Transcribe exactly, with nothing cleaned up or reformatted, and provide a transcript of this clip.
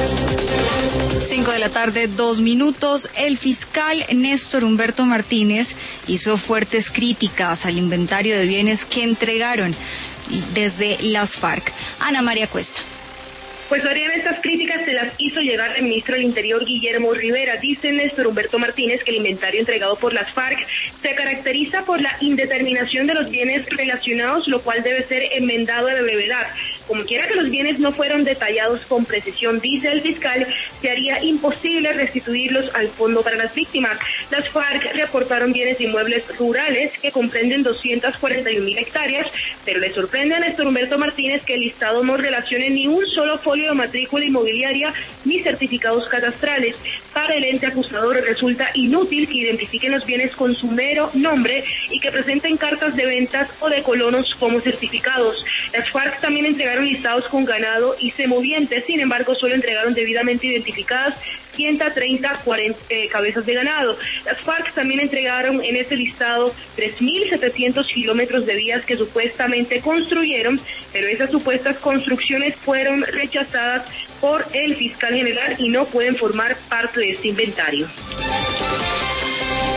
Cinco de la tarde, dos minutos. El fiscal Néstor Humberto Martínez hizo fuertes críticas al inventario de bienes que entregaron desde las FARC. Ana María Cuesta. Pues Oriana, estas críticas se las hizo llegar el ministro del Interior, Guillermo Rivera. Dice Néstor Humberto Martínez que el inventario entregado por las FARC se caracteriza por la indeterminación de los bienes relacionados, lo cual debe ser enmendado a la brevedad. Como quiera que los bienes no fueron detallados con precisión, dice el fiscal, se haría imposible restituirlos al fondo para las víctimas. Las FARC reportaron bienes inmuebles rurales que comprenden doscientas cuarenta y un mil hectáreas, pero le sorprende a Néstor Humberto Martínez que el listado no relacione ni un solo folio de matrícula inmobiliaria ni certificados cadastrales. Para el ente acusador resulta inútil que identifiquen los bienes con su mero nombre y que presenten cartas de ventas o de colonos como certificados. Las FARC también entregaron listados con ganado y semovientes, sin embargo solo entregaron debidamente identificadas ciento treinta, cuarenta eh, cabezas de ganado. Las FARC también entregaron en ese listado tres mil setecientos kilómetros de vías que supuestamente construyeron, pero esas supuestas construcciones fueron rechazadas por el fiscal general y no pueden formar parte de este inventario.